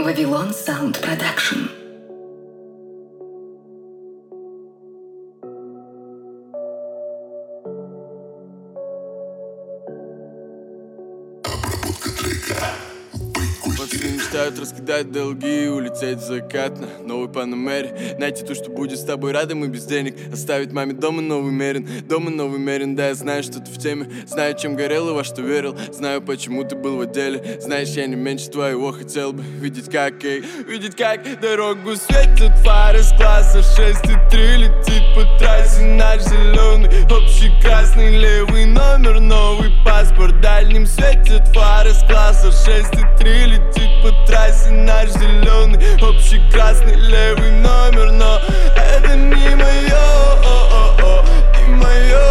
Вавилон Саунд Продакшн. Пацаны мечтают раскидать долги и улететь в закат на новой Панамере. Найти то, что будет с тобой рядом и без денег. Оставить маме дома новый Мерин. Дома новый Мерин, да, я знаю, что ты в теме. Знаю, чем горел и во что верил. Знаю, почему ты был в отделе. Знаешь, я не меньше твоего хотел бы видеть, как дорогу светят фары с класса 6,3. Летит по трассе наш зеленый, общий красный, левый номер, новый паспорт. Дальним светят фары с класса 6,3. Летит по трассе наш зеленый, общий красный, левый номер. Но это не мое, не мое,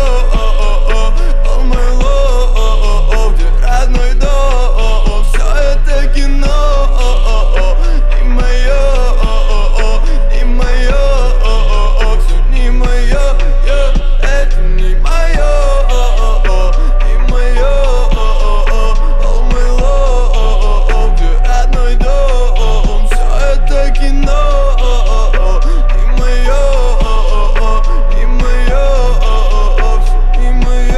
о мой лов, где родной дом. Все это кино, не мое, не мое, все не мое, это не мое, не мое, о мой лов, где родной дом. Все это кино, не мое, не мое, все не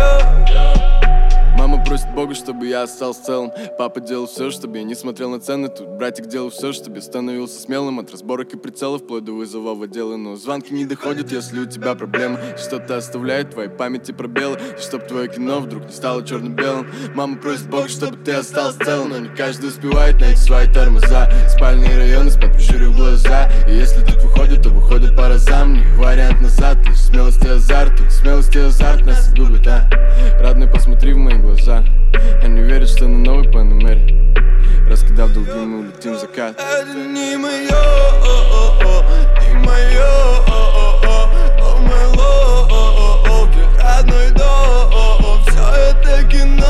мое. Мама просит Бога, чтобы я остался целым. Папа делал все, чтобы я не смотрел на цены. Тут братик делал все, чтобы я становился смелым. От разборок и прицелов вплоть до вызова в отделы. Но звонки не доходят, если у тебя проблемы. Что-то оставляет в твоей памяти пробелы. Чтоб твое кино вдруг не стало черно-белым. Мама просит Бога, чтобы ты остался целым. Но не каждый успевает найти свои тормоза. Спальные районы спят, прищурив глаза. И если тут выходит, то выходит по разам. Не вариант назад, лишь смелость и азарт. Тут смелость и азарт нас губит, а? Родной, посмотри в мои глаза. Они верят, что на новой Панамере, раскидав долги, мы улетим в закат. Это не мое, не мое, о мой лов, где родной дом. Все это кино.